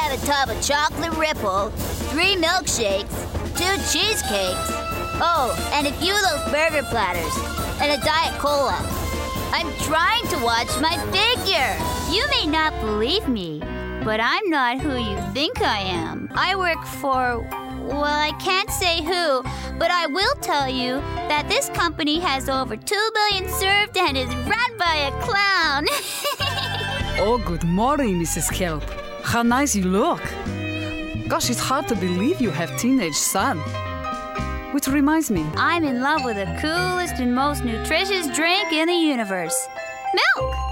have a tub of chocolate ripple, 3 milkshakes, 2 cheesecakes, oh, and a few of those burger platters, and a Diet Cola. I'm trying to watch my figure. You may not believe me, but I'm not who you think I am. I work for, well, I can't say who, but I will tell you that this company has over 2 billion served and is run by a clown. Oh, good morning, Mrs. Kelp. How nice you look. Gosh, it's hard to believe you have teenage son. Which reminds me. I'm in love with the coolest and most nutritious drink in the universe. Milk!